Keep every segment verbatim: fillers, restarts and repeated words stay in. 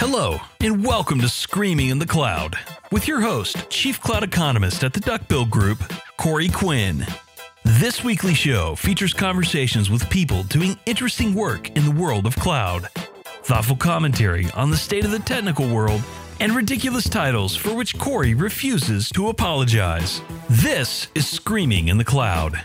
Hello, and welcome to Screaming in the Cloud, with your host, Chief Cloud Economist at the Duckbill Group, Corey Quinn. This weekly show features conversations with people doing interesting work in the world of cloud, thoughtful commentary on the state of the technical world, and ridiculous titles for which Corey refuses to apologize. This is Screaming in the Cloud.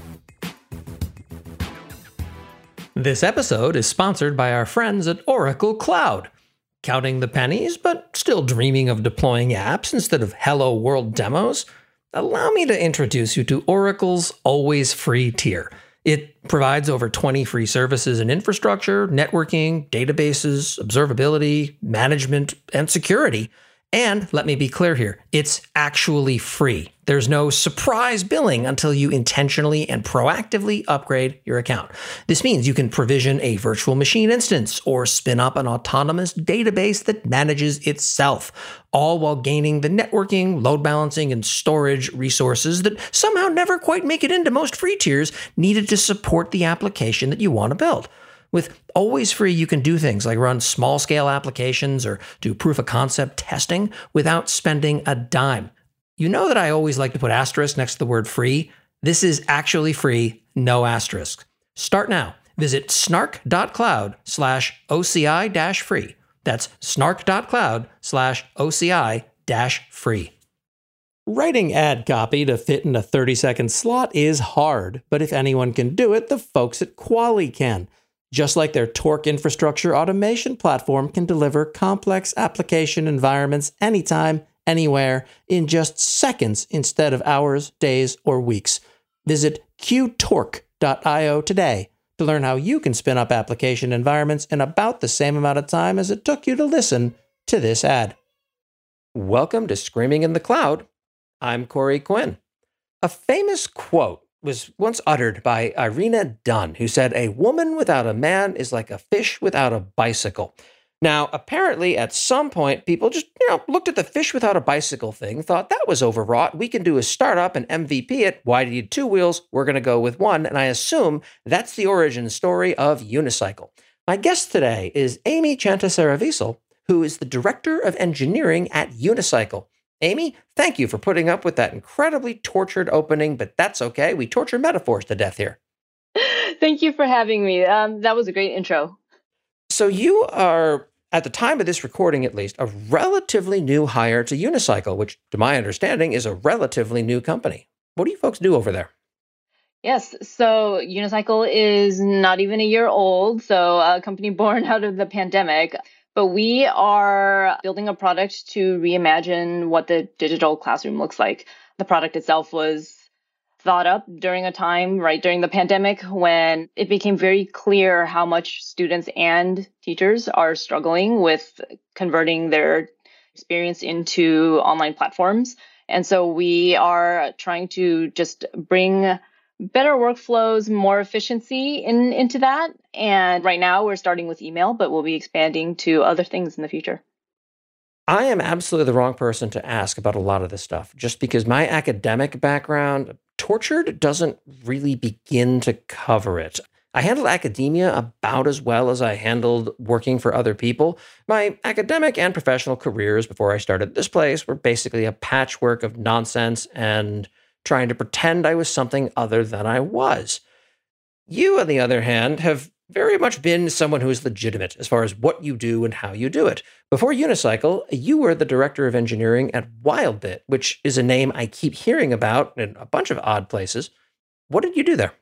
This episode is sponsored by our friends at Oracle Cloud. Counting the pennies, but still dreaming of deploying apps instead of Hello World demos? Allow me to introduce you to Oracle's Always Free tier. It provides over twenty free services and infrastructure, networking, databases, observability, management, and security. And let me be clear here, it's actually free. There's no surprise billing until you intentionally and proactively upgrade your account. This means you can provision a virtual machine instance or spin up an autonomous database that manages itself, all while gaining the networking, load balancing, and storage resources that somehow never quite make it into most free tiers needed to support the application that you want to build. With Always Free, you can do things like run small-scale applications or do proof-of-concept testing without spending a dime. You know that I always like to put asterisk next to the word free? This is actually free, no asterisk. Start now. Visit snark.cloud slash OCI dash free. That's snark.cloud slash OCI dash free. Writing ad copy to fit in a thirty-second slot is hard, but if anyone can do it, the folks at Quali can. Just like their Torque infrastructure automation platform can deliver complex application environments anytime, anywhere, in just seconds instead of hours, days, or weeks. Visit q torque dot io today to learn how you can spin up application environments in about the same amount of time as it took you to listen to this ad. Welcome to Screaming in the Cloud. I'm Corey Quinn. A famous quote was once uttered by Irina Dunn, who said, "A woman without a man is like a fish without a bicycle." Now, apparently, at some point, people just, you know, looked at the fish without a bicycle thing, thought that was overwrought. We can do a startup and M V P it. Why do you need two wheels? We're going to go with one. And I assume that's the origin story of Unicycle. My guest today is Amy Chantasaravisal, who is the Director of Engineering at Unicycle. Amy, thank you for putting up with that incredibly tortured opening, but that's okay. We torture metaphors to death here. Thank you for having me. Um, that was a great intro. So you are, at the time of this recording at least, a relatively new hire to Unicycle, which, to my understanding, is a relatively new company. What do you folks do over there? Yes, so Unicycle is not even a year old, so a company born out of the pandemic. But we are building a product to reimagine what the digital classroom looks like. The product itself was thought up during a time, right during the pandemic, when it became very clear how much students and teachers are struggling with converting their experience into online platforms. And so we are trying to just bring better workflows, more efficiency in, into that. And right now we're starting with email, but we'll be expanding to other things in the future. I am absolutely the wrong person to ask about a lot of this stuff, just because my academic background, Tortured doesn't really begin to cover it. I handled academia about as well as I handled working for other people. My academic and professional careers before I started this place were basically a patchwork of nonsense and trying to pretend I was something other than I was. You, on the other hand, have very much been someone who is legitimate as far as what you do and how you do it. Before Unicycle, you were the director of engineering at WildBit, which is a name I keep hearing about in a bunch of odd places. What did you do there?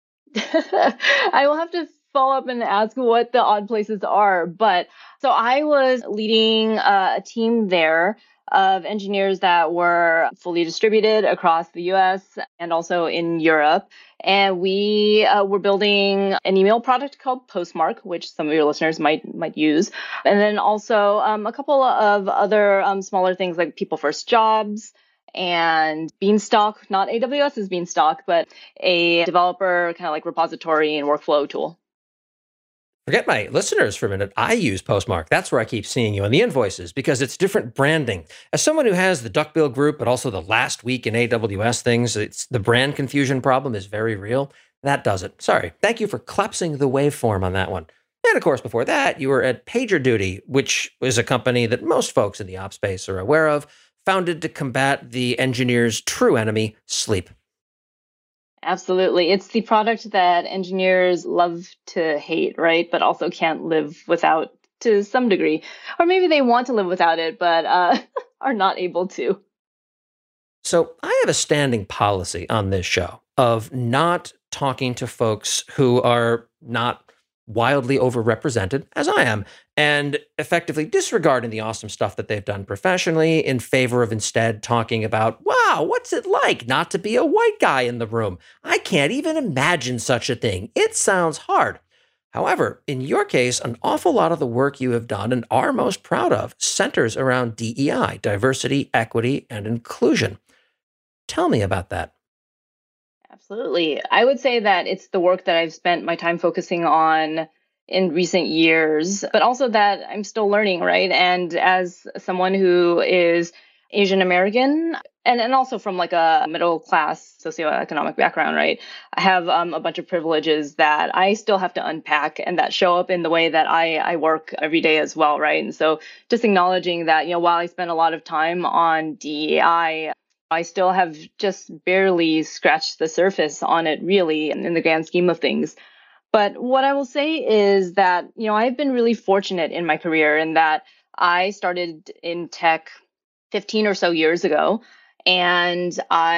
I will have to follow up and ask what the odd places are. But so I was leading uh, a team there of engineers that were fully distributed across the U S and also in Europe. And we uh, were building an email product called Postmark, which some of your listeners might might use. And then also um, a couple of other um, smaller things like People First Jobs and Beanstalk, not AWS's Beanstalk, but a developer kind of like repository and workflow tool. Forget my listeners for a minute. I use Postmark. That's where I keep seeing you on the invoices because it's different branding. As someone who has the Duckbill Group, but also the Last Week in A W S things, it's the brand confusion problem is very real. That does it. Sorry. Thank you for collapsing the waveform on that one. And of course, before that, you were at PagerDuty, which is a company that most folks in the ops space are aware of, founded to combat the engineer's true enemy, sleep. Absolutely. It's the product that engineers love to hate, right? But also can't live without to some degree. Or maybe they want to live without it, but uh, are not able to. So I have a standing policy on this show of not talking to folks who are not wildly overrepresented, as I am, and effectively disregarding the awesome stuff that they've done professionally in favor of instead talking about, wow, what's it like not to be a white guy in the room? I can't even imagine such a thing. It sounds hard. However, in your case, an awful lot of the work you have done and are most proud of centers around D E I, diversity, equity, and inclusion. Tell me about that. Absolutely. I would say that it's the work that I've spent my time focusing on in recent years, but also that I'm still learning, right? And as someone who is Asian American, and, and also from like a middle class socioeconomic background, right? I have um, a bunch of privileges that I still have to unpack and that show up in the way that I, I work every day as well, right? And so just acknowledging that, you know, while I spend a lot of time on D E I, I still have just barely scratched the surface on it, really, in the grand scheme of things. But what I will say is that, you know, I've been really fortunate in my career in that I started in tech fifteen or so years ago. And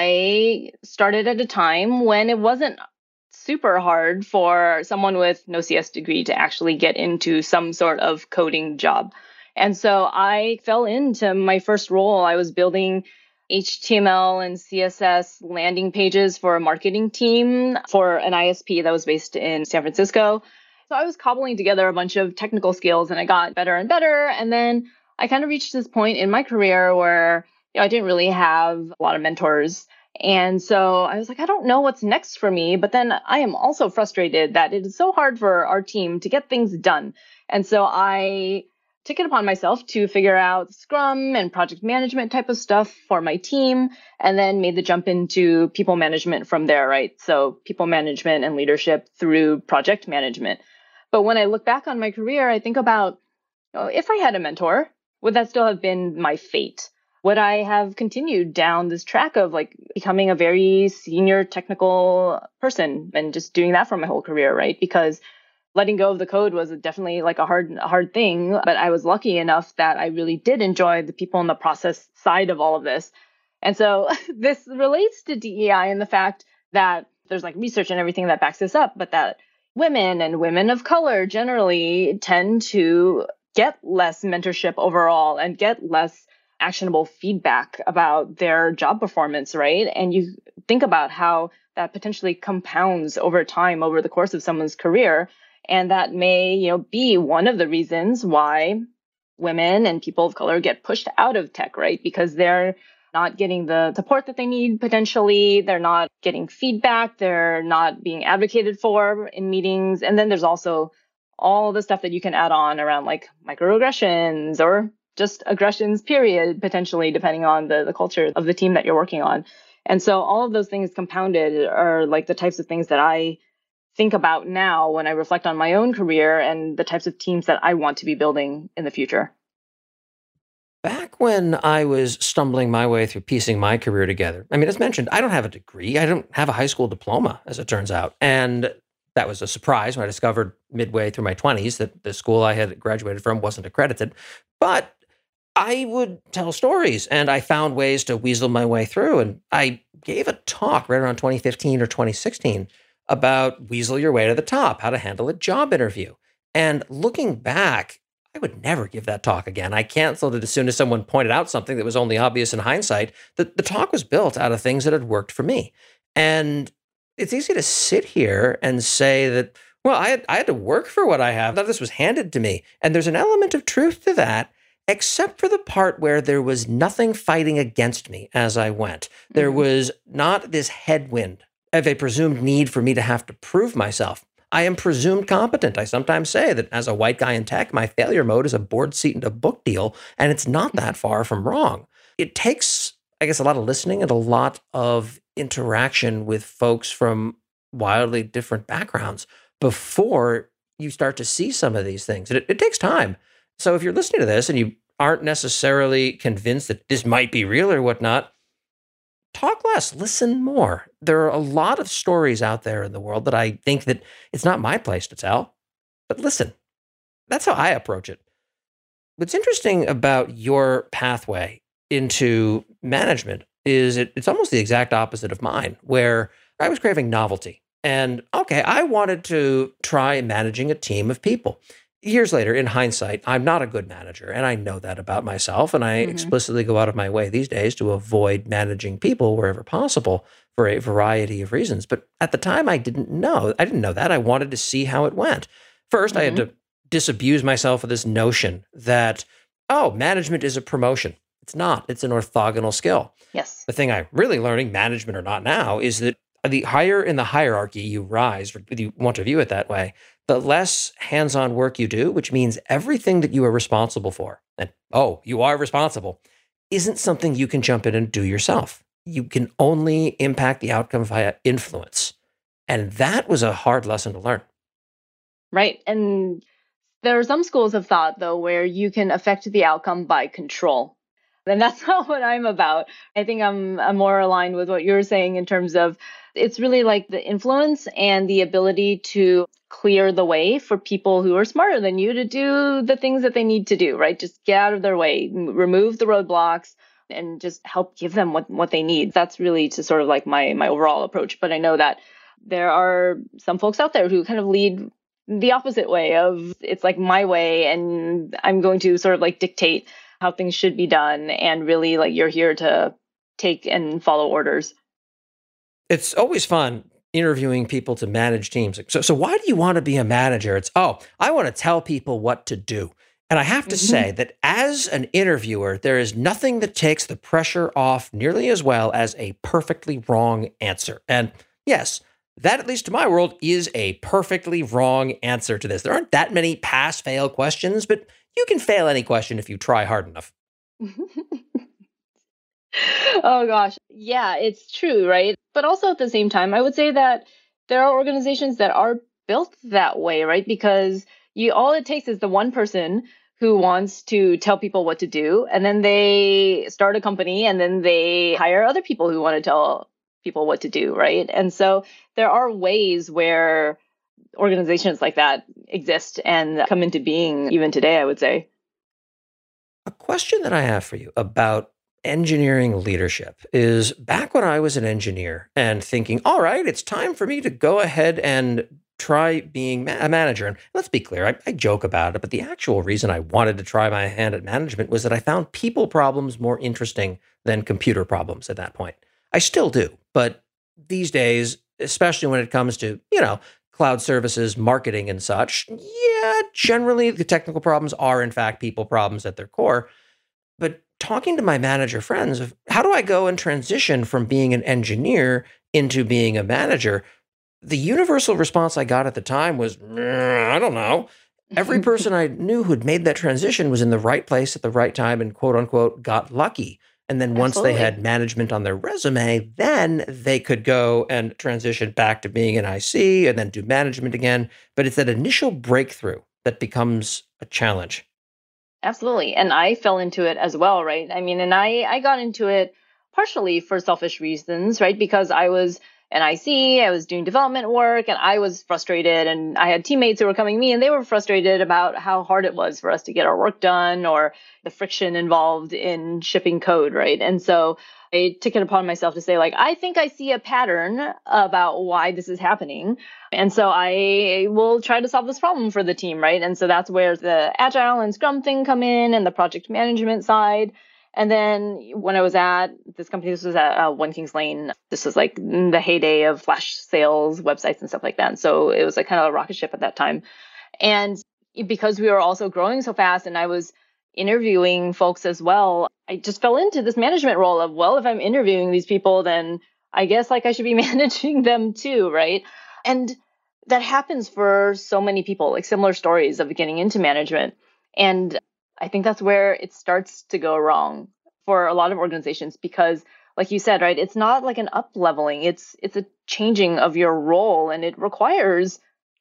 I started at a time when it wasn't super hard for someone with no C S degree to actually get into some sort of coding job. And so I fell into my first role. I was building H T M L and C S S landing pages for a marketing team for an I S P that was based in San Francisco. So I was cobbling together a bunch of technical skills and I got better and better. And then I kind of reached this point in my career where, you know, I didn't really have a lot of mentors. And so I was like, I don't know what's next for me. But then I am also frustrated that it is so hard for our team to get things done. And so I took it upon myself to figure out Scrum and project management type of stuff for my team, and then made the jump into people management from there, right? So people management and leadership through project management. But when I look back on my career, I think about, you know, if I had a mentor, would that still have been my fate? Would I have continued down this track of like becoming a very senior technical person and just doing that for my whole career, right? Because letting go of the code was definitely like a hard, a hard thing, but I was lucky enough that I really did enjoy the people in the process side of all of this. And so this relates to D E I and the fact that there's like research and everything that backs this up, but that women and women of color generally tend to get less mentorship overall and get less actionable feedback about their job performance, right? And you think about how that potentially compounds over time over the course of someone's career. And that may, you know, be one of the reasons why women and people of color get pushed out of tech, right? Because they're not getting the support that they need potentially. They're not getting feedback. They're not being advocated for in meetings. And then there's also all the stuff that you can add on around like microaggressions or just aggressions, period, potentially, depending on the, the culture of the team that you're working on. And so all of those things compounded are like the types of things that I think about now when I reflect on my own career and the types of teams that I want to be building in the future. Back when I was stumbling my way through piecing my career together, I mean, as mentioned, I don't have a degree. I don't have a high school diploma, as it turns out. And that was a surprise when I discovered midway through my twenties that the school I had graduated from wasn't accredited. But I would tell stories and I found ways to weasel my way through. And I gave a talk right around twenty fifteen or twenty sixteen about weasel your way to the top, how to handle a job interview. And looking back, I would never give that talk again. I canceled it as soon as someone pointed out something that was only obvious in hindsight. The, the talk was built out of things that had worked for me. And it's easy to sit here and say that, well, I had, I had to work for what I have. None of this was handed to me. And there's an element of truth to that, except for the part where there was nothing fighting against me as I went. There Mm-hmm. was not this headwind of a presumed need for me to have to prove myself. I am presumed competent. I sometimes say that as a white guy in tech, my failure mode is a board seat and a book deal, and it's not that far from wrong. It takes, I guess, a lot of listening and a lot of interaction with folks from wildly different backgrounds before you start to see some of these things. And it, it takes time. So if you're listening to this and you aren't necessarily convinced that this might be real or whatnot, talk less, listen more. There are a lot of stories out there in the world that I think that it's not my place to tell, but listen. That's how I approach it. What's interesting about your pathway into management is it, it's almost the exact opposite of mine, where I was craving novelty. And okay, I wanted to try managing a team of people. Years later, in hindsight, I'm not a good manager, and I know that about myself, and I mm-hmm. explicitly go out of my way these days to avoid managing people wherever possible for a variety of reasons. But at the time, I didn't know. I didn't know that. I wanted to see how it went. First, mm-hmm. I had to disabuse myself of this notion that, oh, management is a promotion. It's not. It's an orthogonal skill. Yes. The thing I'm really learning, management or not now, is that the higher in the hierarchy you rise, if you want to view it that way, the less hands-on work you do, which means everything that you are responsible for, and oh, you are responsible, isn't something you can jump in and do yourself. You can only impact the outcome via influence. And that was a hard lesson to learn. Right. And there are some schools of thought, though, where you can affect the outcome by control. And that's not what I'm about. I think I'm, I'm more aligned with what you're saying in terms of it's really like the influence and the ability to clear the way for people who are smarter than you to do the things that they need to do, right? Just get out of their way, remove the roadblocks, and just help give them what, what they need. That's really to sort of like my, my overall approach. But I know that there are some folks out there who kind of lead the opposite way of it's like my way and I'm going to sort of like dictate how things should be done. And really like you're here to take and follow orders. It's always fun interviewing people to manage teams. So, so why do you want to be a manager? It's, oh, I want to tell people what to do. And I have to mm-hmm. say that as an interviewer, there is nothing that takes the pressure off nearly as well as a perfectly wrong answer. And yes, that, at least to my world, is a perfectly wrong answer to this. There aren't that many pass-fail questions, but you can fail any question if you try hard enough. Oh, gosh. Yeah, it's true, right? But also at the same time, I would say that there are organizations that are built that way, right? Because you all it takes is the one person who wants to tell people what to do, and then they start a company, and then they hire other people who want to tell people what to do, right? And so there are ways where organizations like that exist and come into being even today, I would say. A question that I have for you about engineering leadership is back when I was an engineer and thinking, all right, it's time for me to go ahead and try being ma- a manager. And let's be clear, I, I joke about it, but the actual reason I wanted to try my hand at management was that I found people problems more interesting than computer problems at that point. I still do, but these days, especially when it comes to, you know, cloud services, marketing and such, yeah, generally the technical problems are in fact people problems at their core. But talking to my manager friends of how do I go and transition from being an engineer into being a manager, the universal response I got at the time was, I don't know. Every person I knew who'd made that transition was in the right place at the right time and quote unquote got lucky. And then once Absolutely. They had management on their resume, then they could go and transition back to being an I C and then do management again. But it's that initial breakthrough that becomes a challenge. Absolutely. And I fell into it as well, right? I mean, and I, I got into it partially for selfish reasons, right? Because I was an I C, I was doing development work, and I was frustrated. And I had teammates who were coming to me, and they were frustrated about how hard it was for us to get our work done or the friction involved in shipping code, right? And so I took it upon myself to say, like, I think I see a pattern about why this is happening. And so I will try to solve this problem for the team, right? And so that's where the Agile and Scrum thing come in and the project management side. And then when I was at this company, this was at uh, One Kings Lane. This was like the heyday of flash sales websites and stuff like that. And so it was like kind of a rocket ship at that time. And because we were also growing so fast and I was interviewing folks as well, I just fell into this management role of, well, if I'm interviewing these people, then I guess like I should be managing them too, right? And that happens for so many people, like similar stories of getting into management. And I think that's where it starts to go wrong for a lot of organizations because, like you said, right, it's not like an up leveling. It's it's a changing of your role, and it requires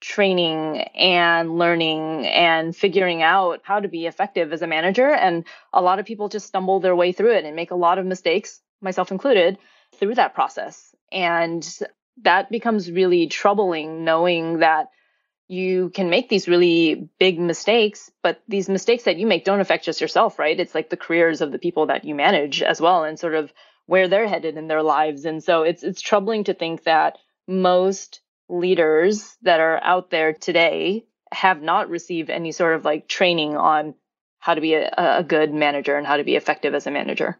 training and learning and figuring out how to be effective as a manager. And a lot of people just stumble their way through it and make a lot of mistakes, myself included, through that process. And that becomes really troubling, knowing that you can make these really big mistakes, but these mistakes that you make don't affect just yourself, right? It's like the careers of the people that you manage as well, and sort of where they're headed in their lives. And so it's it's troubling to think that most leaders that are out there today have not received any sort of like training on how to be a, a good manager and how to be effective as a manager.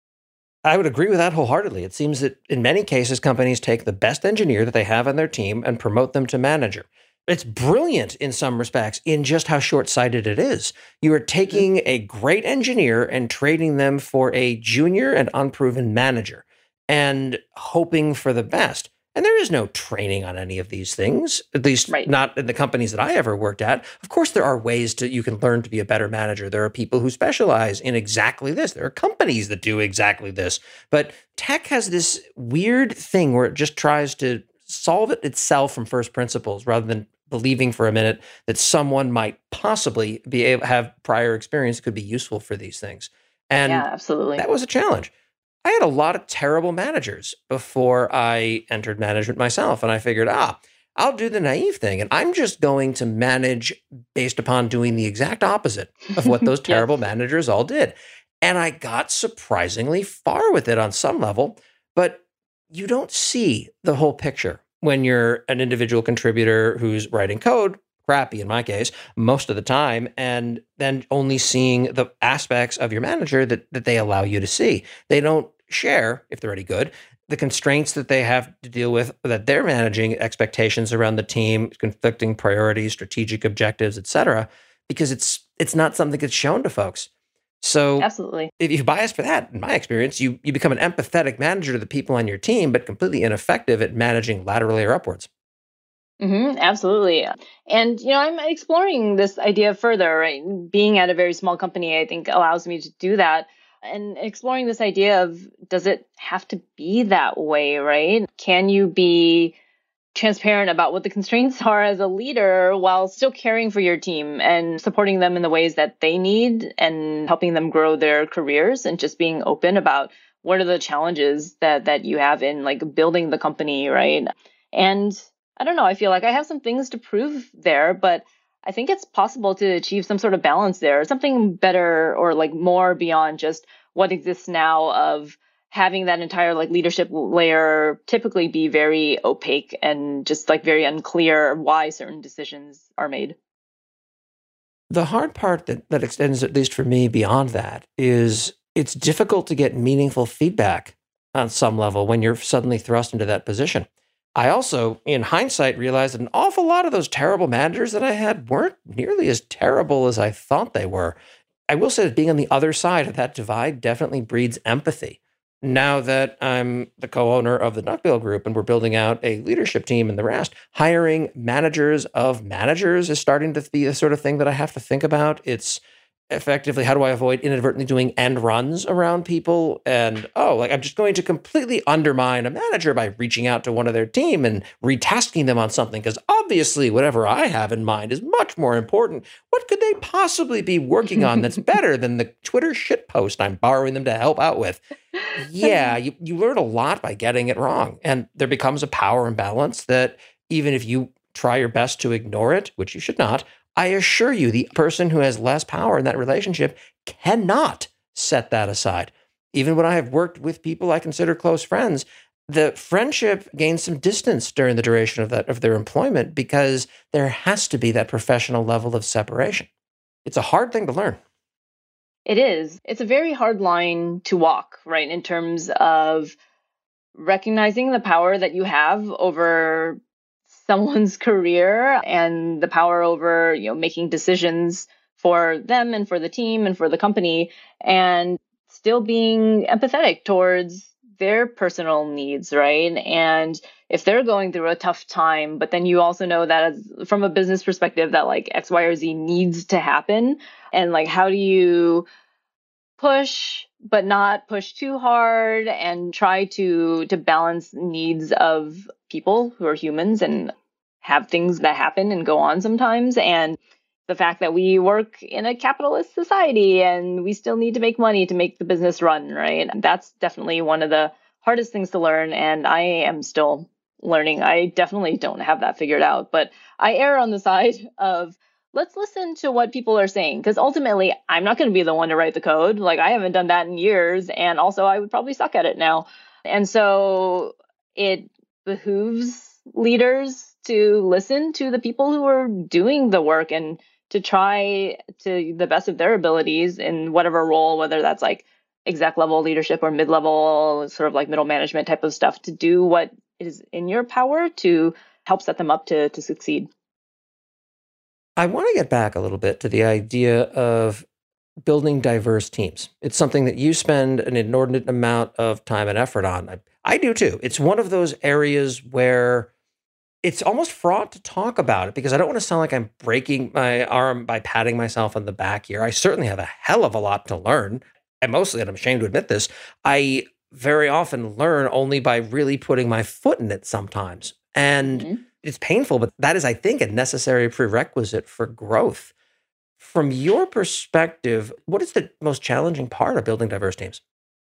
I would agree with that wholeheartedly. It seems that in many cases, companies take the best engineer that they have on their team and promote them to manager. It's brilliant in some respects in just how short-sighted it is. You are taking a great engineer and trading them for a junior and unproven manager and hoping for the best. And there is no training on any of these things, at least right. not in the companies that I ever worked at. Of course, there are ways to you can learn to be a better manager. There are people who specialize in exactly this. There are companies that do exactly this. But tech has this weird thing where it just tries to solve it itself from first principles rather than believing for a minute that someone might possibly be able have prior experience that could be useful for these things. And yeah, absolutely. That was a challenge. I had a lot of terrible managers before I entered management myself. And I figured, ah, I'll do the naive thing. And I'm just going to manage based upon doing the exact opposite of what those terrible yes. managers all did. And I got surprisingly far with it on some level, but you don't see the whole picture when you're an individual contributor who's writing code, crappy in my case, most of the time, and then only seeing the aspects of your manager that, that they allow you to see. They don't share, if they're any good, the constraints that they have to deal with, that they're managing, expectations around the team, conflicting priorities, strategic objectives, et cetera, because it's it's not something that's shown to folks. So absolutely, if you bias for that, in my experience, you you become an empathetic manager to the people on your team, but completely ineffective at managing laterally or upwards. Mm-hmm, absolutely. And, you know, I'm exploring this idea further, right? Being at a very small company, I think allows me to do that. And exploring this idea of, does it have to be that way, right? Can you be transparent about what the constraints are as a leader while still caring for your team and supporting them in the ways that they need and helping them grow their careers, and just being open about what are the challenges that, that you have in like building the company, right? And I don't know, I feel like I have some things to prove there, but I think it's possible to achieve some sort of balance there, something better or like more beyond just what exists now of having that entire like leadership layer typically be very opaque and just like very unclear why certain decisions are made. The hard part that, that extends, at least for me, beyond that is it's difficult to get meaningful feedback on some level when you're suddenly thrust into that position. I also, in hindsight, realized that an awful lot of those terrible managers that I had weren't nearly as terrible as I thought they were. I will say that being on the other side of that divide definitely breeds empathy. Now that I'm the co-owner of the Duckbill Group and we're building out a leadership team and the rest, hiring managers of managers is starting to be the sort of thing that I have to think about. It's effectively, how do I avoid inadvertently doing end runs around people? And, oh, like I'm just going to completely undermine a manager by reaching out to one of their team and retasking them on something. Because obviously, whatever I have in mind is much more important. What could they possibly be working on that's better than the Twitter shitpost I'm borrowing them to help out with? Yeah, you, you learn a lot by getting it wrong. And there becomes a power imbalance that even if you try your best to ignore it, which you should not, I assure you, the person who has less power in that relationship cannot set that aside. Even when I have worked with people I consider close friends, the friendship gains some distance during the duration of that of their employment because there has to be that professional level of separation. It's a hard thing to learn. It is. It's a very hard line to walk, right, in terms of recognizing the power that you have over someone's career and the power over, you know, making decisions for them and for the team and for the company, and still being empathetic towards their personal needs, right? And if they're going through a tough time, but then you also know that as, from a business perspective, that like X, Y, or Z needs to happen, and like how do you push but not push too hard and try to to balance needs of people who are humans and have things that happen and go on sometimes. And the fact that we work in a capitalist society and we still need to make money to make the business run, right? That's definitely one of the hardest things to learn. And I am still learning. I definitely don't have that figured out, but I err on the side of let's listen to what people are saying, because ultimately I'm not going to be the one to write the code. Like, I haven't done that in years. And also I would probably suck at it now. And so it behooves leaders to listen to the people who are doing the work and to try to the best of their abilities in whatever role, whether that's like exec level leadership or mid-level, sort of like middle management type of stuff, to do what is in your power to help set them up to, to succeed. I want to get back a little bit to the idea of building diverse teams. It's something that you spend an inordinate amount of time and effort on. I, I do too. It's one of those areas where it's almost fraught to talk about it, because I don't want to sound like I'm breaking my arm by patting myself on the back here. I certainly have a hell of a lot to learn. And mostly, and I'm ashamed to admit this, I very often learn only by really putting my foot in it sometimes. And mm-hmm. it's painful, but that is, I think, a necessary prerequisite for growth. From your perspective, what is the most challenging part of building diverse teams?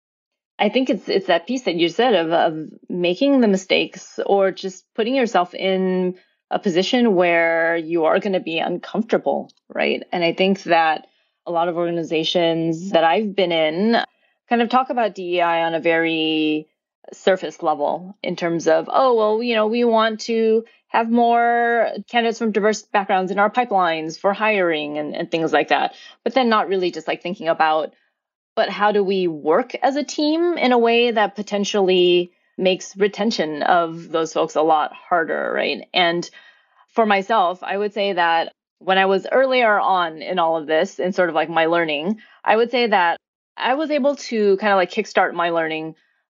I think it's it's that piece that you said of, of making the mistakes or just putting yourself in a position where you are going to be uncomfortable, right? And I think that a lot of organizations that I've been in kind of talk about D E I on a very surface level in terms of, oh, well, you know, we want to have more candidates from diverse backgrounds in our pipelines for hiring and, and things like that. But then not really just like thinking about, but how do we work as a team in a way that potentially makes retention of those folks a lot harder, right? And for myself, I would say that when I was earlier on in all of this and sort of like my learning, I would say that I was able to kind of like kickstart my learning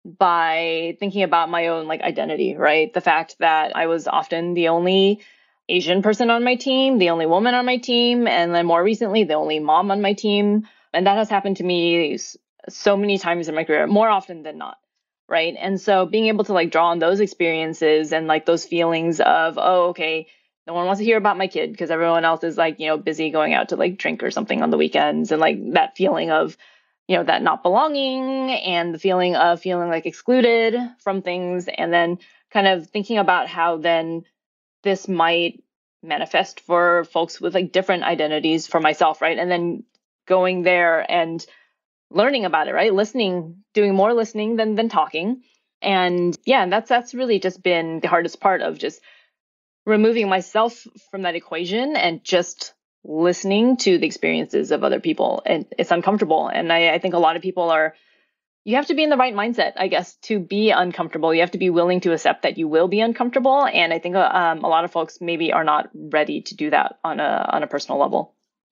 by thinking about my own like identity, right? The fact that I was often the only Asian person on my team, the only woman on my team, and then more recently, the only mom on my team. And that has happened to me so many times in my career, more often than not, right? And so being able to like draw on those experiences and like those feelings of, oh, okay, no one wants to hear about my kid because everyone else is like, you know, busy going out to like drink or something on the weekends. And like that feeling of, you know, that not belonging and the feeling of feeling like excluded from things. And then kind of thinking about how then this might manifest for folks with like different identities for myself, right? And then going there and learning about it, right? Listening, doing more listening than than talking. And yeah, that's that's really just been the hardest part of just removing myself from that equation and just listening to the experiences of other people. And it's uncomfortable. And I, I think a lot of people are, you have to be in the right mindset, I guess, to be uncomfortable. You have to be willing to accept that you will be uncomfortable. And I think um, a lot of folks maybe are not ready to do that on a on a personal level.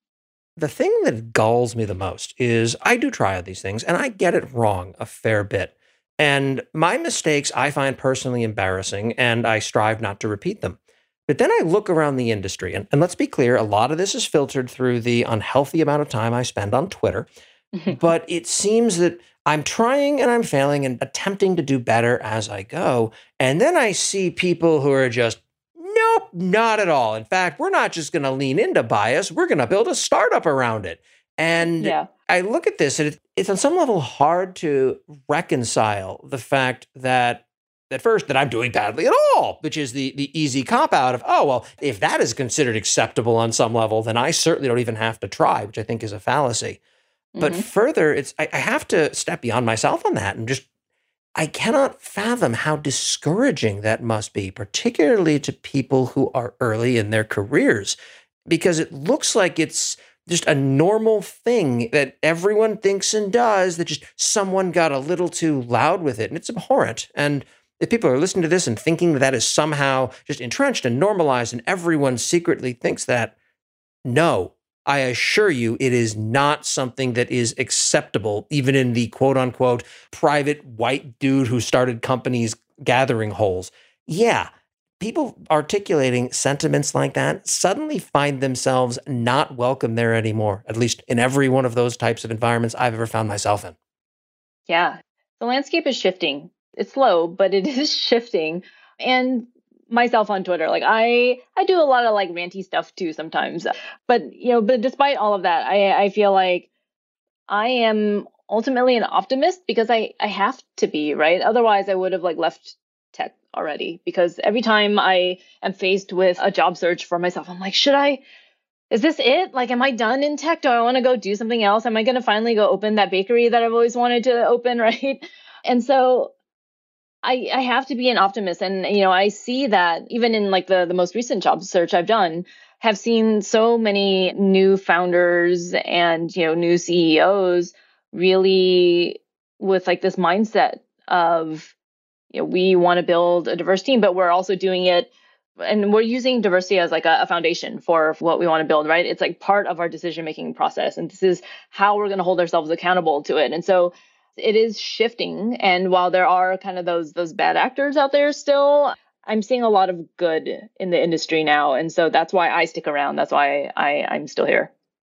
The thing that galls me the most is I do try out these things and I get it wrong a fair bit. And my mistakes I find personally embarrassing and I strive not to repeat them. But then I look around the industry, and, and let's be clear, a lot of this is filtered through the unhealthy amount of time I spend on Twitter. But it seems that I'm trying and I'm failing and attempting to do better as I go. And then I see people who are just, nope, not at all. In fact, we're not just going to lean into bias. We're going to build a startup around it. And yeah. I look at this, and it, it's on some level hard to reconcile the fact that at first that I'm doing badly at all, which is the the easy cop out of, oh, well, if that is considered acceptable on some level, then I certainly don't even have to try, which I think is a fallacy. Mm-hmm. But further, it's I, I have to step beyond myself on that and just, I cannot fathom how discouraging that must be, particularly to people who are early in their careers, because it looks like it's just a normal thing that everyone thinks and does, that just someone got a little too loud with it. And it's abhorrent. And if people are listening to this and thinking that that is somehow just entrenched and normalized and everyone secretly thinks that, no, I assure you it is not something that is acceptable, even in the quote unquote private white dude who started companies gathering holes. Yeah, people articulating sentiments like that suddenly find themselves not welcome there anymore, at least in every one of those types of environments I've ever found myself in. Yeah, the landscape is shifting. It's slow, but it is shifting. And myself on Twitter. Like I, I do a lot of like ranty stuff too sometimes. But, you know, but despite all of that, I, I feel like I am ultimately an optimist because I, I have to be, right? Otherwise I would have like left tech already, because every time I am faced with a job search for myself, I'm like, should I, is this it? Like, am I done in tech? Do I want to go do something else? Am I going to finally go open that bakery that I've always wanted to open, right? And so I, I have to be an optimist. And, you know, I see that even in like the, the most recent job search I've done, have seen so many new founders and, you know, new C E Os really with like this mindset of, you know, we want to build a diverse team, but we're also doing it, and we're using diversity as like a, a foundation for what we want to build, right? It's like part of our decision-making process. And this is how we're going to hold ourselves accountable to it. And so it is shifting. And while there are kind of those, those bad actors out there still, I'm seeing a lot of good in the industry now. And so that's why I stick around. That's why I, I'm still here.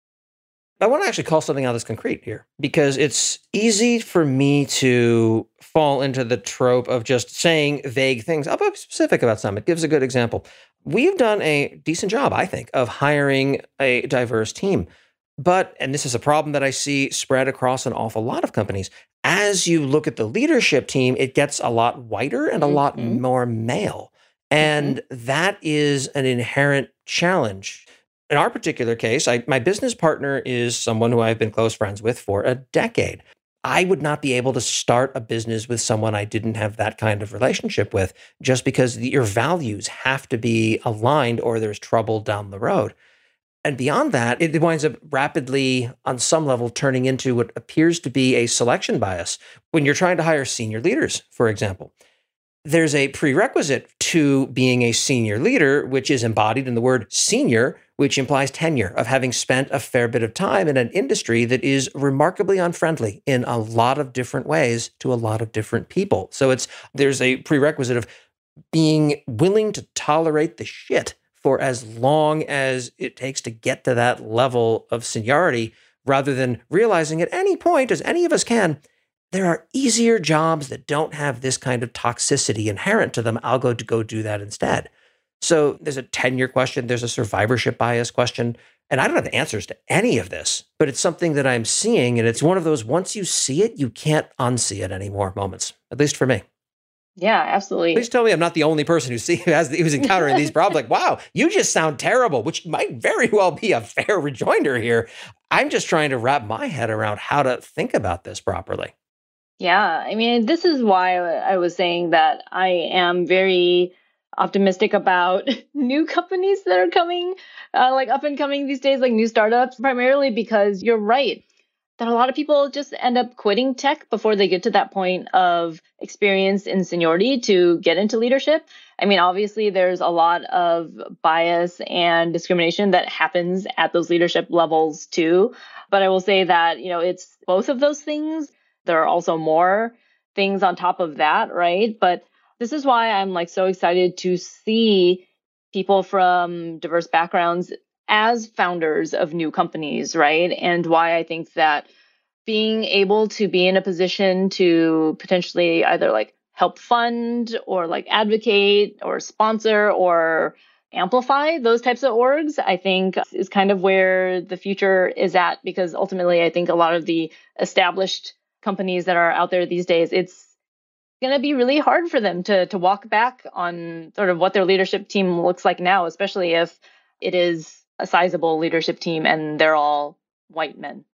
I want to actually call something out that's concrete here, because it's easy for me to fall into the trope of just saying vague things. I'll be specific about some. It gives a good example. We've done a decent job, I think, of hiring a diverse team. But, and this is a problem that I see spread across an awful lot of companies, as you look at the leadership team, it gets a lot whiter and a mm-hmm. lot more male. And mm-hmm. that is an inherent challenge. In our particular case, I, my business partner is someone who I've been close friends with for a decade. I would not be able to start a business with someone I didn't have that kind of relationship with, just because the, your values have to be aligned or there's trouble down the road. And beyond that, it winds up rapidly, on some level, turning into what appears to be a selection bias. When you're trying to hire senior leaders, for example, there's a prerequisite to being a senior leader, which is embodied in the word senior, which implies tenure, of having spent a fair bit of time in an industry that is remarkably unfriendly in a lot of different ways to a lot of different people. So it's there's a prerequisite of being willing to tolerate the shit for as long as it takes to get to that level of seniority, rather than realizing at any point, as any of us can, there are easier jobs that don't have this kind of toxicity inherent to them. I'll go to go do that instead. So there's a tenure question. There's a survivorship bias question. And I don't have answers to any of this, but it's something that I'm seeing. And it's one of those, once you see it, you can't unsee it anymore moments, at least for me. Yeah, absolutely. Please tell me I'm not the only person who see who has who's encountering these problems. Like, wow, you just sound terrible, which might very well be a fair rejoinder here. I'm just trying to wrap my head around how to think about this properly. Yeah, I mean, this is why I was saying that I am very optimistic about new companies that are coming, uh, like up and coming these days, like new startups, primarily because you're right that a lot of people just end up quitting tech before they get to that point of experience and seniority to get into leadership. I mean, obviously, there's a lot of bias and discrimination that happens at those leadership levels too. But I will say that, you know, it's both of those things. There are also more things on top of that, right? But this is why I'm like so excited to see people from diverse backgrounds as founders of new companies, right? And why I think that being able to be in a position to potentially either like help fund or like advocate or sponsor or amplify those types of orgs, I think is kind of where the future is at, because ultimately I think a lot of the established companies that are out there these days, it's going to be really hard for them to to walk back on sort of what their leadership team looks like now, especially if it is a sizable leadership team and they're all white men.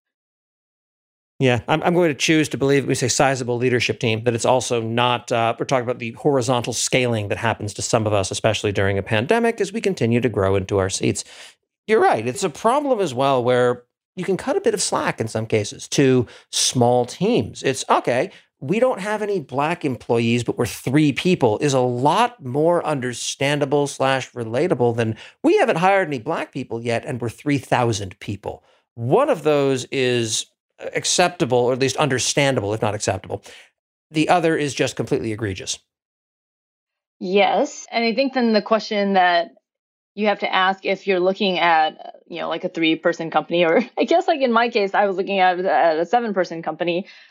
Yeah, I'm, I'm going to choose to believe when we say sizable leadership team, that it's also not, uh, we're talking about the horizontal scaling that happens to some of us, especially during a pandemic, as we continue to grow into our seats. You're right. It's a problem as well where you can cut a bit of slack in some cases to small teams. It's, okay, we don't have any Black employees, but we're three people, is a lot more understandable slash relatable than we haven't hired any Black people yet, and we're three thousand people. One of those is acceptable, or at least understandable, if not acceptable. The other is just completely egregious. Yes. And I think then the question that you have to ask if you're looking at, you know, like a three person company, or I guess like in my case, I was looking at, at a seven person company,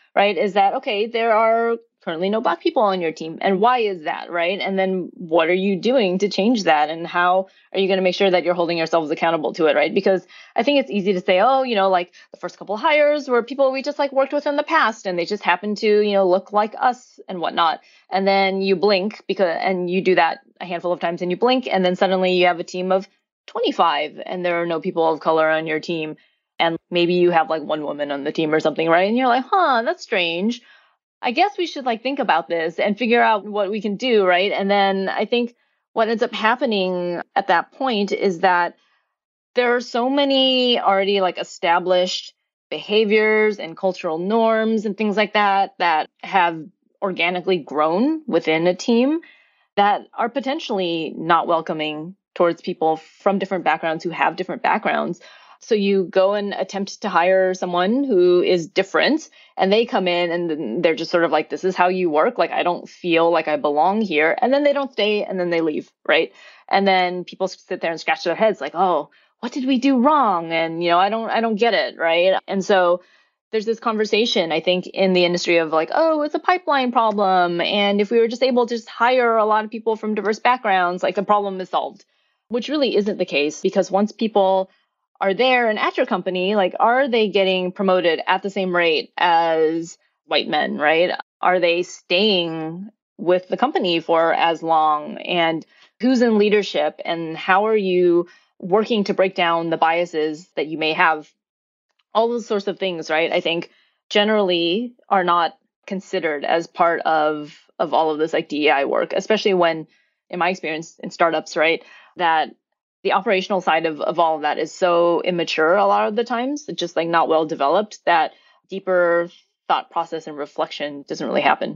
right? Is that, okay, there are currently no Black people on your team. And why is that, right? And then what are you doing to change that? And how are you going to make sure that you're holding yourselves accountable to it, right? Because I think it's easy to say, oh, you know, like the first couple of hires were people we just like worked with in the past and they just happen to, you know, look like us and whatnot. And then you blink because, and you do that a handful of times and you blink, and then suddenly you have a team of twenty-five and there are no people of color on your team. And maybe you have like one woman on the team or something, right? And you're like, huh, that's strange. I guess we should like think about this and figure out what we can do, right? And then I think what ends up happening at that point is that there are so many already like established behaviors and cultural norms and things like that that have organically grown within a team that are potentially not welcoming towards people from different backgrounds who have different backgrounds. So you go and attempt to hire someone who is different, and they come in and they're just sort of like, this is how you work. Like, I don't feel like I belong here. And then they don't stay and then they leave, right? And then people sit there and scratch their heads like, oh, what did we do wrong? And, you know, I don't, I don't get it, right? And so there's this conversation, I think, in the industry of like, oh, it's a pipeline problem. And if we were just able to just hire a lot of people from diverse backgrounds, like the problem is solved, which really isn't the case, because once people are there and at your company, like, are they getting promoted at the same rate as white men, right? Are they staying with the company for as long? And who's in leadership? And how are you working to break down the biases that you may have? All those sorts of things, right? I think generally are not considered as part of, of all of this like D E I work, especially when, in my experience in startups, right, that the operational side of, of all of that is so immature a lot of the times, it's just like not well developed, that deeper thought process and reflection doesn't really happen.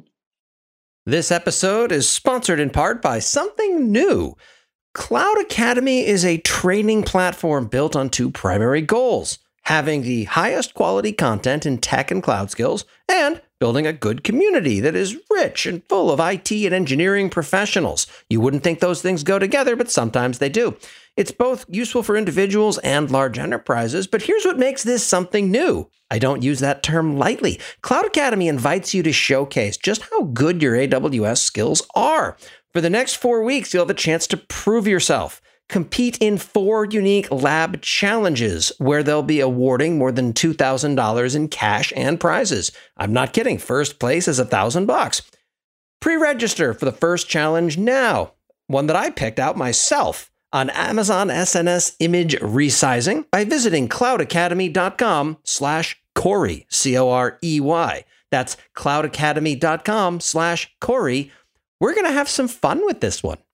This episode is sponsored in part by something new. Cloud Academy is a training platform built on two primary goals: having the highest quality content in tech and cloud skills, and building a good community that is rich and full of I T and engineering professionals. You wouldn't think those things go together, but sometimes they do. It's both useful for individuals and large enterprises, but here's what makes this something new. I don't use that term lightly. Cloud Academy invites you to showcase just how good your A W S skills are. For the next four weeks, you'll have a chance to prove yourself. Compete in four unique lab challenges where they'll be awarding more than two thousand dollars in cash and prizes. I'm not kidding. First place is one thousand bucks. Pre-register for the first challenge now, one that I picked out myself on Amazon S N S image resizing by visiting cloudacademy.com slash Corey, C O R E Y. That's cloudacademy.com slash Corey. We're going to have some fun with this one.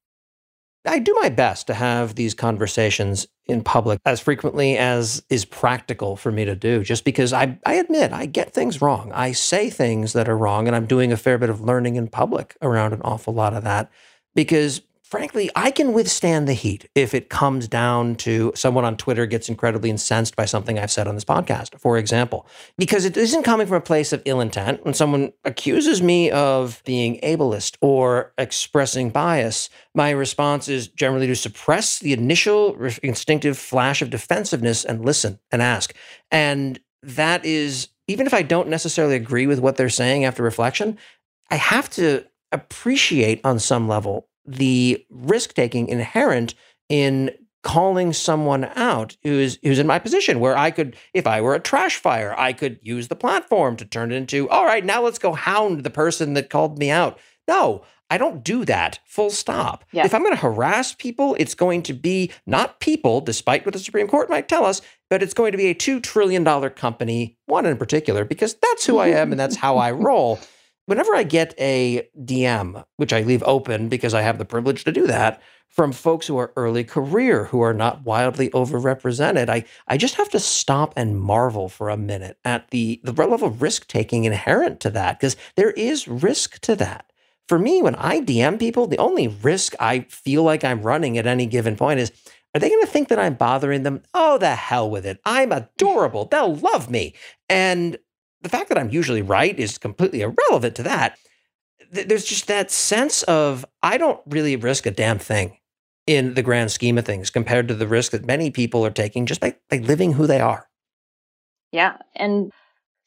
I do my best to have these conversations in public as frequently as is practical for me to do, just because I, I admit I get things wrong. I say things that are wrong, and I'm doing a fair bit of learning in public around an awful lot of that, because frankly, I can withstand the heat if it comes down to someone on Twitter gets incredibly incensed by something I've said on this podcast, for example, because it isn't coming from a place of ill intent. When someone accuses me of being ableist or expressing bias, my response is generally to suppress the initial instinctive flash of defensiveness and listen and ask. And that is, even if I don't necessarily agree with what they're saying after reflection, I have to appreciate on some level the risk-taking inherent in calling someone out who's who's in my position, where I could, if I were a trash fire, I could use the platform to turn it into, all right, now let's go hound the person that called me out. No, I don't do that, full stop. Yeah. If I'm going to harass people, it's going to be not people, despite what the Supreme Court might tell us, but it's going to be a two trillion dollars company, one in particular, because that's who I am and that's how I roll. Whenever I get a D M, which I leave open because I have the privilege to do that, from folks who are early career, who are not wildly overrepresented, I, I just have to stop and marvel for a minute at the, the level of risk-taking inherent to that, because there is risk to that. For me, when I D M people, the only risk I feel like I'm running at any given point is, are they going to think that I'm bothering them? Oh, the hell with it. I'm adorable. They'll love me. And the fact that I'm usually right is completely irrelevant to that. There's just that sense of, I don't really risk a damn thing in the grand scheme of things compared to the risk that many people are taking just by, by living who they are. Yeah. And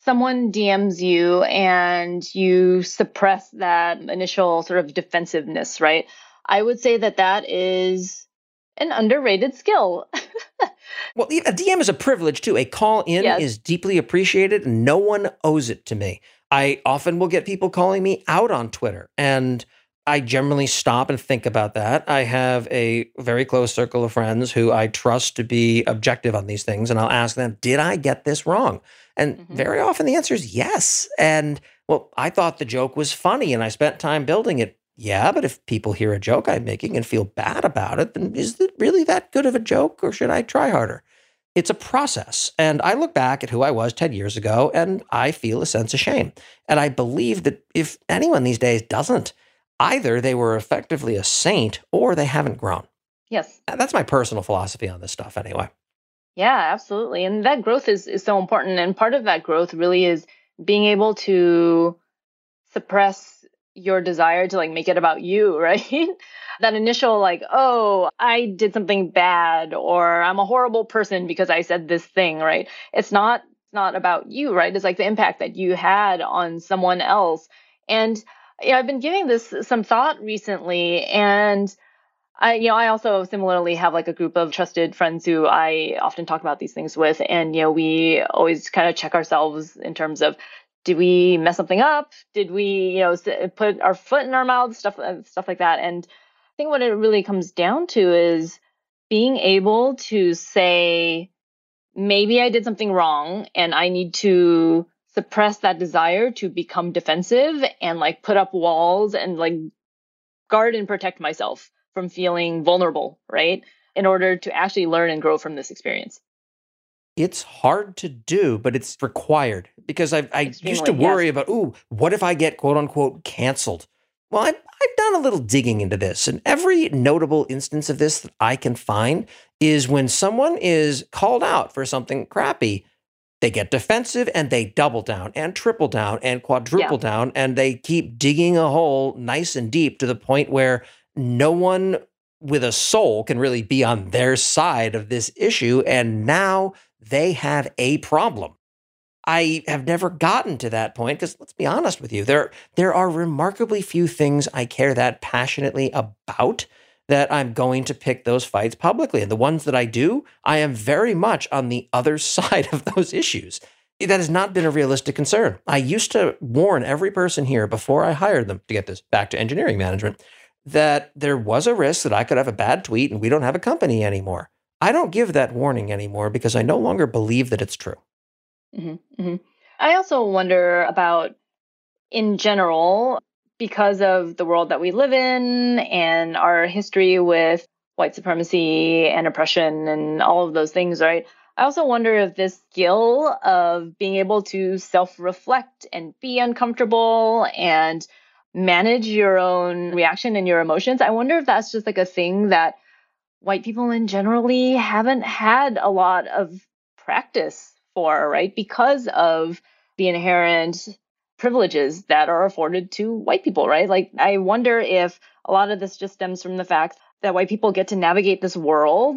someone D Ms you and you suppress that initial sort of defensiveness, right? I would say that that is an underrated skill. Well, a D M is a privilege too. A call in Yes. is deeply appreciated, and no one owes it to me. I often will get people calling me out on Twitter, and I generally stop and think about that. I have a very close circle of friends who I trust to be objective on these things, and I'll ask them, did I get this wrong? And Mhm. very often the answer is yes. And, well, I thought the joke was funny and I spent time building it. Yeah, but if people hear a joke I'm making and feel bad about it, then is it really that good of a joke, or should I try harder? It's a process. And I look back at who I was ten years ago and I feel a sense of shame. And I believe that if anyone these days doesn't, either they were effectively a saint or they haven't grown. Yes. That's my personal philosophy on this stuff anyway. Yeah, absolutely. And that growth is, is so important. And part of that growth really is being able to suppress your desire to like make it about you, right? That initial like, oh, I did something bad, or I'm a horrible person because I said this thing, right? It's not it's not about you, right? It's like the impact that you had on someone else. And you know, I've been giving this some thought recently, and I, you know, I also similarly have like a group of trusted friends who I often talk about these things with. And, you know, we always kind of check ourselves in terms of, did we mess something up? Did we, you know, put our foot in our mouth, stuff, stuff like that. And I think what it really comes down to is being able to say, maybe I did something wrong and I need to suppress that desire to become defensive and like put up walls and like guard and protect myself from feeling vulnerable, right? In order to actually learn and grow from this experience. It's hard to do, but it's required, because I, I used to worry yes. about, ooh, what if I get quote unquote canceled? Well, I've, I've done a little digging into this, and every notable instance of this that I can find is when someone is called out for something crappy, they get defensive and they double down and triple down and quadruple Yeah. down, and they keep digging a hole nice and deep to the point where no one with a soul can really be on their side of this issue. And now they have a problem. I have never gotten to that point because, let's be honest with you, there, there are remarkably few things I care that passionately about that I'm going to pick those fights publicly. And the ones that I do, I am very much on the other side of those issues. That has not been a realistic concern. I used to warn every person here before I hired them, to get this back to engineering management, that there was a risk that I could have a bad tweet and we don't have a company anymore. I don't give that warning anymore because I no longer believe that it's true. Mm-hmm, mm-hmm. I also wonder about, in general, because of the world that we live in and our history with white supremacy and oppression and all of those things, right? I also wonder if this skill of being able to self-reflect and be uncomfortable and manage your own reaction and your emotions, I wonder if that's just like a thing that white people in generally haven't had a lot of practice for, right? Because of the inherent privileges that are afforded to white people, right? Like, I wonder if a lot of this just stems from the fact that white people get to navigate this world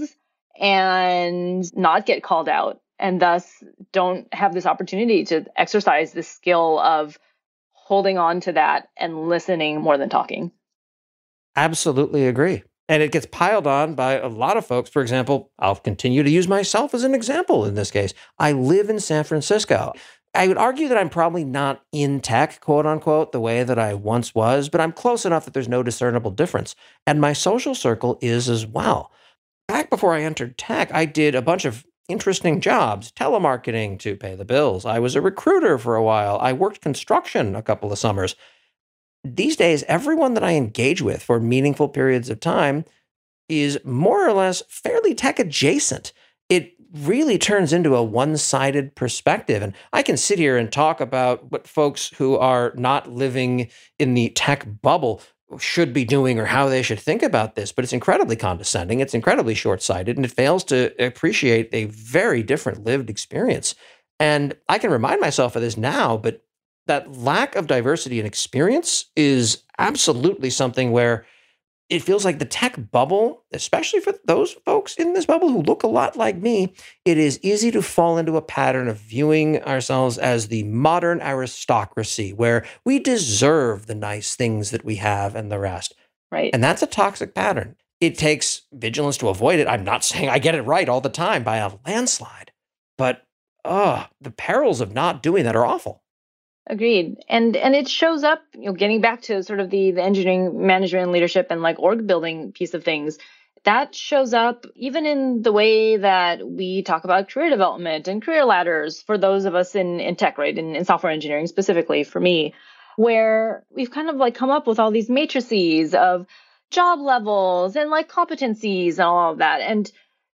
and not get called out, and thus don't have this opportunity to exercise this skill of holding on to that and listening more than talking. Absolutely agree. And it gets piled on by a lot of folks. For example, I'll continue to use myself as an example in this case. I live in San Francisco. I would argue that I'm probably not in tech, quote unquote, the way that I once was, but I'm close enough that there's no discernible difference. And my social circle is as well. Back before I entered tech, I did a bunch of interesting jobs, telemarketing to pay the bills. I was a recruiter for a while. I worked construction a couple of summers. These days, everyone that I engage with for meaningful periods of time is more or less fairly tech adjacent. It really turns into a one-sided perspective. And I can sit here and talk about what folks who are not living in the tech bubble should be doing or how they should think about this, but it's incredibly condescending, it's incredibly short-sighted, and it fails to appreciate a very different lived experience. And I can remind myself of this now, but that lack of diversity and experience is absolutely something where it feels like the tech bubble, especially for those folks in this bubble who look a lot like me, it is easy to fall into a pattern of viewing ourselves as the modern aristocracy, where we deserve the nice things that we have and the rest. Right. And that's a toxic pattern. It takes vigilance to avoid it. I'm not saying I get it right all the time by a landslide, but oh, the perils of not doing that are awful. Agreed. And and it shows up, you know, getting back to sort of the, the engineering management and leadership and like org building piece of things, that shows up even in the way that we talk about career development and career ladders for those of us in, in tech, right? In, in software engineering specifically for me, where we've kind of like come up with all these matrices of job levels and like competencies and all of that. And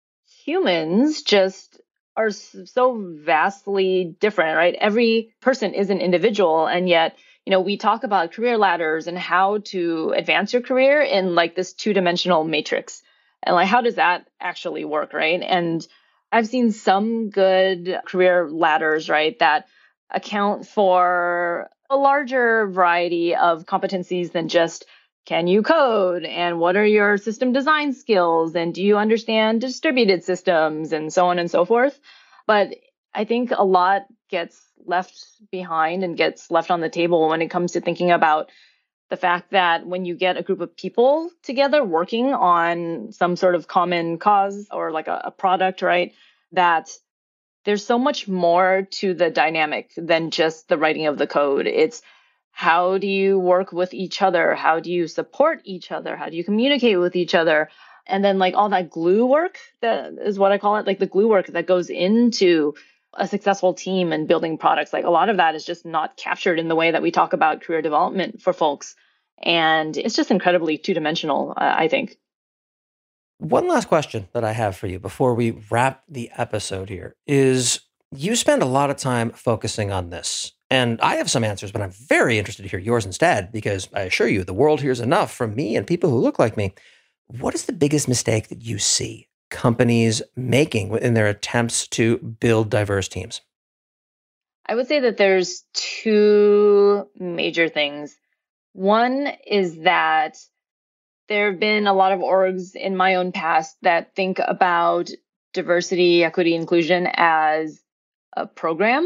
humans just are so vastly different, right? Every person is an individual. And yet, you know, we talk about career ladders and how to advance your career in like this two-dimensional matrix. And like, how does that actually work, right? And I've seen some good career ladders, right, that account for a larger variety of competencies than just can you code, and what are your system design skills, and do you understand distributed systems, and so on and so forth. But I think a lot gets left behind and gets left on the table when it comes to thinking about the fact that when you get a group of people together working on some sort of common cause or like a, a product, right, that there's so much more to the dynamic than just the writing of the code. It's how do you work with each other? How do you support each other? How do you communicate with each other? And then like all that glue work, that is what I call it, like the glue work that goes into a successful team and building products. Like a lot of that is just not captured in the way that we talk about career development for folks. And it's just incredibly two-dimensional, uh, I think. One last question that I have for you before we wrap the episode here is, you spend a lot of time focusing on this. And I have some answers, but I'm very interested to hear yours instead, because I assure you, the world hears enough from me and people who look like me. What is the biggest mistake that you see companies making in their attempts to build diverse teams? I would say that there's two major things. One is that there have been a lot of orgs in my own past that think about diversity, equity, inclusion as a program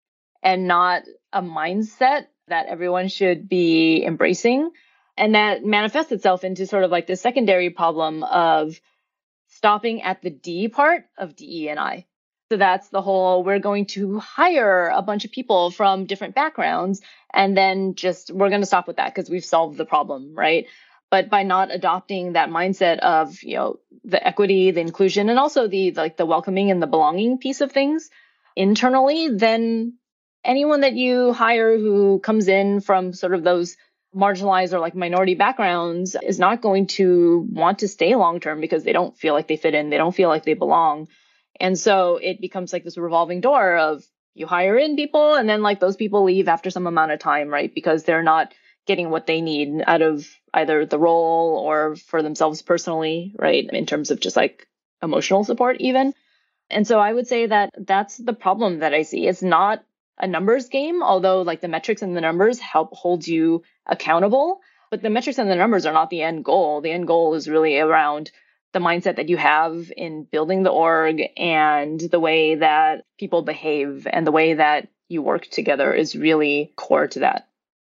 and not a mindset that everyone should be embracing. And that manifests itself into sort of like the secondary problem of stopping at the D part of D E and I. So that's the whole, we're going to hire a bunch of people from different backgrounds, and then just, we're going to stop with that because we've solved the problem, right? But by not adopting that mindset of, you know, the equity, the inclusion, and also the like the welcoming and the belonging piece of things internally, then anyone that you hire who comes in from sort of those marginalized or like minority backgrounds is not going to want to stay long term because they don't feel like they fit in, they don't feel like they belong. And so it becomes like this revolving door of you hire in people and then like those people leave after some amount of time, right? Because they're not getting what they need out of either the role or for themselves personally, right? In terms of just like emotional support even. And so I would say that that's the problem that I see. It's not a numbers game, although like the metrics and the numbers help hold you accountable. But the metrics and the numbers are not the end goal. The end goal is really around the mindset that you have in building the org and the way that people behave and the way that you work together is really core to that.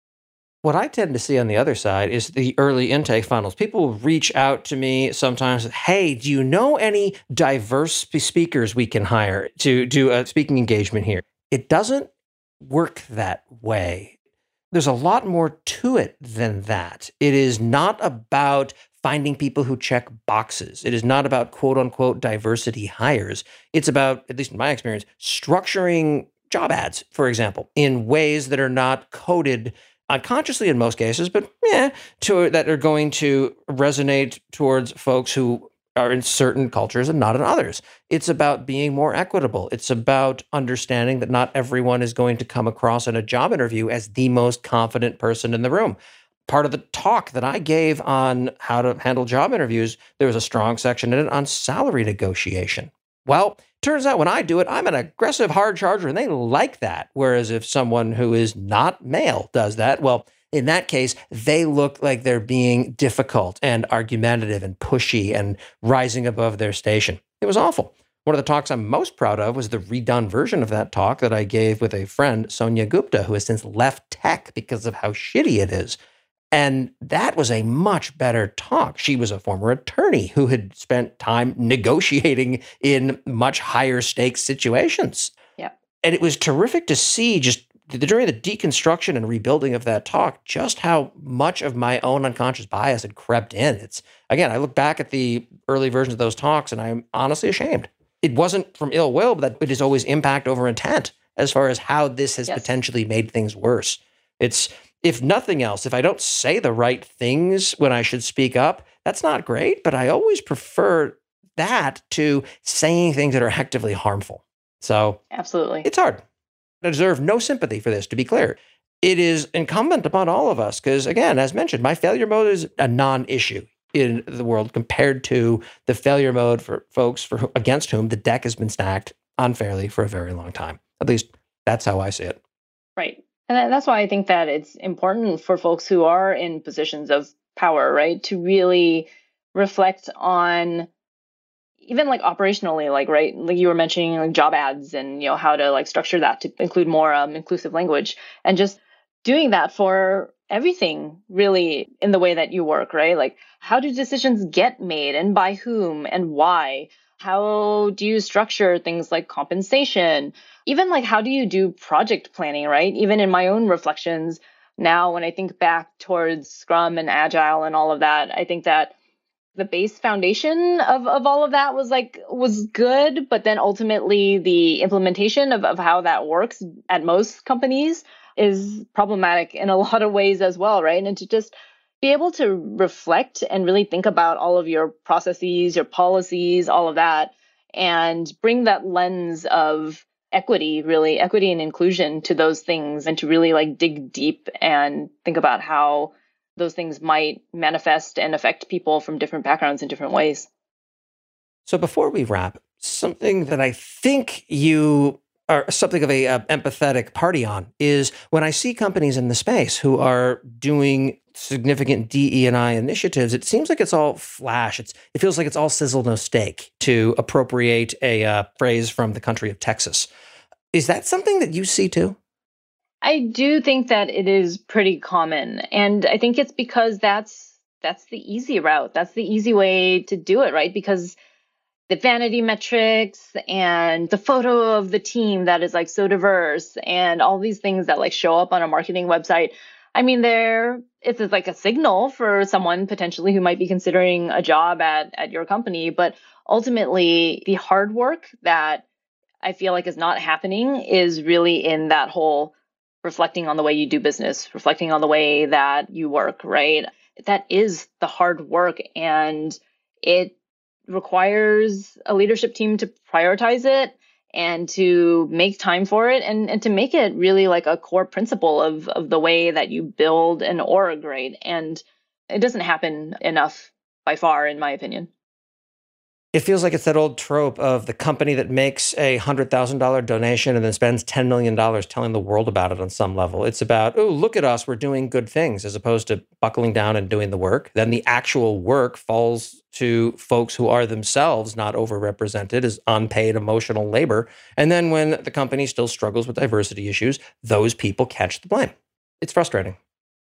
What I tend to see on the other side is the early intake funnels. People reach out to me sometimes, hey, do you know any diverse speakers we can hire to do a speaking engagement here? It doesn't work that way. There's a lot more to it than that. It is not about finding people who check boxes. It is not about quote unquote diversity hires. It's about, at least in my experience, structuring job ads, for example, in ways that are not coded unconsciously in most cases, but yeah, to, that are going to resonate towards folks who are in certain cultures and not in others. It's about being more equitable. It's about understanding that not everyone is going to come across in a job interview as the most confident person in the room. Part of the talk that I gave on how to handle job interviews, there was a strong section in it on salary negotiation. Well, turns out when I do it, I'm an aggressive hard charger and they like that. Whereas if someone who is not male does that, well, In that case, they look like they're being difficult and argumentative and pushy and rising above their station. It was awful. One of the talks I'm most proud of was the redone version of that talk that I gave with a friend, Sonia Gupta, who has since left tech because of how shitty it is. And that was a much better talk. She was a former attorney who had spent time negotiating in much higher stakes situations. Yeah. And it was terrific to see just during the deconstruction and rebuilding of that talk, just how much of my own unconscious bias had crept in. It's, again, I look back at the early versions of those talks and I'm honestly ashamed. It wasn't from ill will, but that it is always impact over intent as far as how this has yes. potentially made things worse. It's, if nothing else, if I don't say the right things when I should speak up, that's not great, but I always prefer that to saying things that are actively harmful. So absolutely, it's hard. I deserve no sympathy for this, to be clear. It is incumbent upon all of us, because again, as mentioned, my failure mode is a non-issue in the world compared to the failure mode for folks for against whom the deck has been stacked unfairly for a very long time. At least that's how I see it. Right. And that's why I think that it's important for folks who are in positions of power, right, to really reflect on even like operationally, like, right, like you were mentioning like job ads and, you know, how to like structure that to include more um, inclusive language, and just doing that for everything really in the way that you work, right? Like, how do decisions get made and by whom and why? How do you structure things like compensation? Even like, how do you do project planning, right? Even in my own reflections now, when I think back towards Scrum and Agile and all of that, I think that the base foundation of, of all of that was like, was good. But then ultimately the implementation of, of how that works at most companies is problematic in a lot of ways as well, right? And to just be able to reflect and really think about all of your processes, your policies, all of that, and bring that lens of equity, really equity and inclusion to those things, and to really like dig deep and think about how those things might manifest and affect people from different backgrounds in different ways. So before we wrap, something that I think you are something of a uh, empathetic party on is when I see companies in the space who are doing significant D E and I initiatives, it seems like it's all flash. It's, it feels like it's all sizzle no steak, to appropriate a uh, phrase from the country of Texas. Is that something that you see too? I do think that it is pretty common. And I think it's because that's that's the easy route. That's the easy way to do it, right? Because the vanity metrics and the photo of the team that is like so diverse and all these things that like show up on a marketing website. I mean, there it's like a signal for someone potentially who might be considering a job at, at your company. But ultimately, the hard work that I feel like is not happening is really in that whole reflecting on the way you do business, reflecting on the way that you work, right? That is the hard work, and it requires a leadership team to prioritize it and to make time for it, and, and to make it really like a core principle of, of the way that you build an org, right? And it doesn't happen enough by far, in my opinion. It feels like it's that old trope of the company that makes a one hundred thousand dollars donation and then spends ten million dollars telling the world about it on some level. It's about, oh, look at us, we're doing good things, as opposed to buckling down and doing the work. Then the actual work falls to folks who are themselves not overrepresented as unpaid emotional labor. And then when the company still struggles with diversity issues, those people catch the blame. It's frustrating.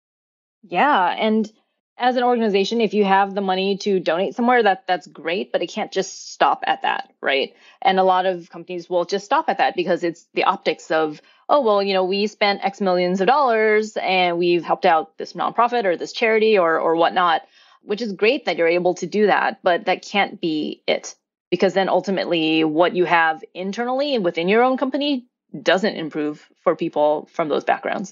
Yeah. And as an organization, if you have the money to donate somewhere, that that's great, but it can't just stop at that, right? And a lot of companies will just stop at that because it's the optics of, oh, well, you know, we spent X millions of dollars and we've helped out this nonprofit or this charity or or whatnot, which is great that you're able to do that, but that can't be it. Because then ultimately what you have internally and within your own company doesn't improve for people from those backgrounds.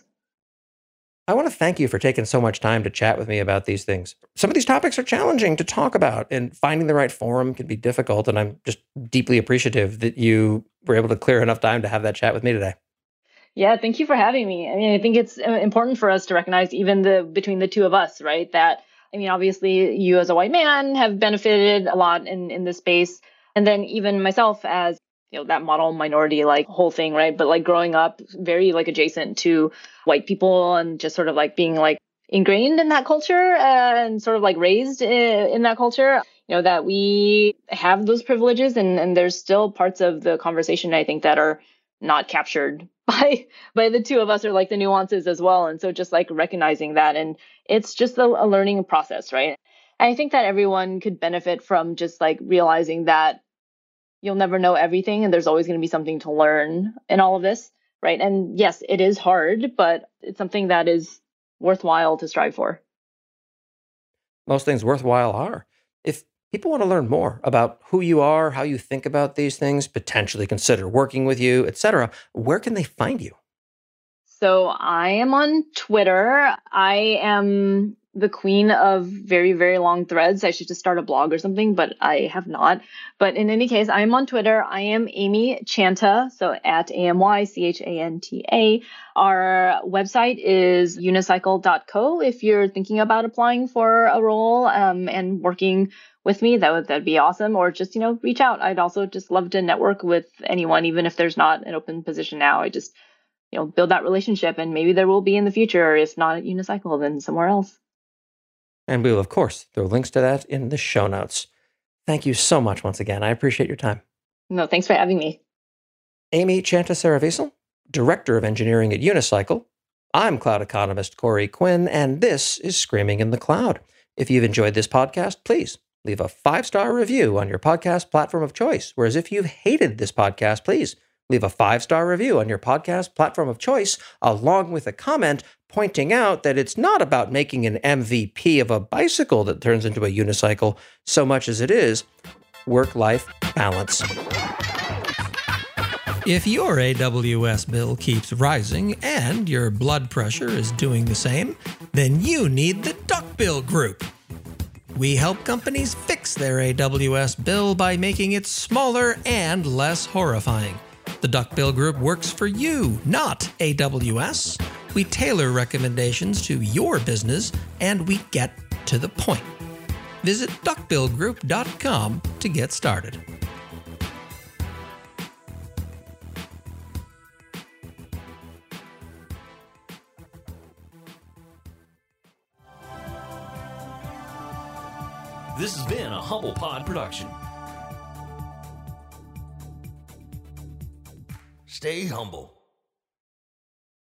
I want to thank you for taking so much time to chat with me about these things. Some of these topics are challenging to talk about, and finding the right forum can be difficult. And I'm just deeply appreciative that you were able to clear enough time to have that chat with me today. Yeah, thank you for having me. I mean, I think it's important for us to recognize even the between the two of us, right? That, I mean, obviously you as a white man have benefited a lot in, in this space. And then even myself as, you know, that model minority, like whole thing, right? But like growing up very like adjacent to white people and just sort of like being like ingrained in that culture uh, and sort of like raised in, in that culture, you know, that we have those privileges, and, and there's still parts of the conversation, I think, that are not captured by by the two of us, or like the nuances as well. And so just like recognizing that, and it's just a, a learning process, right? I think that everyone could benefit from just like realizing that you'll never know everything, and there's always going to be something to learn in all of this, right? And yes, it is hard, but it's something that is worthwhile to strive for. Most things worthwhile are. If people want to learn more about who you are, how you think about these things, potentially consider working with you, et cetera, where can they find you? So I am on Twitter. I am the queen of very, very long threads. I should just start a blog or something, but I have not. But in any case, I am on Twitter. I am Amy Chanta, so at A M Y C H A N T A. Our website is unicycle dot co. If you're thinking about applying for a role um, and working with me, that would that'd be awesome. Or just, you know, reach out. I'd also just love to network with anyone, even if there's not an open position now. I just, you know, build that relationship, and maybe there will be in the future. If not at Unicycle, then somewhere else. And we will, of course, throw links to that in the show notes. Thank you so much once again. I appreciate your time. No, thanks for having me. Amy Chanta-Saravisal, Director of Engineering at Unicycle. I'm cloud economist Corey Quinn, and this is Screaming in the Cloud. If you've enjoyed this podcast, please leave a five-star review on your podcast platform of choice. Whereas if you've hated this podcast, please leave a five-star review on your podcast platform of choice, along with a comment pointing out that it's not about making an M V P of a bicycle that turns into a unicycle so much as it is work-life balance. If your A W S bill keeps rising and your blood pressure is doing the same, then you need the Duckbill Group. We help companies fix their A W S bill by making it smaller and less horrifying. The Duckbill Group works for you, not A W S. We tailor recommendations to your business, and we get to the point. Visit duckbill group dot com to get started. This has been a Humble Pod production. Stay humble.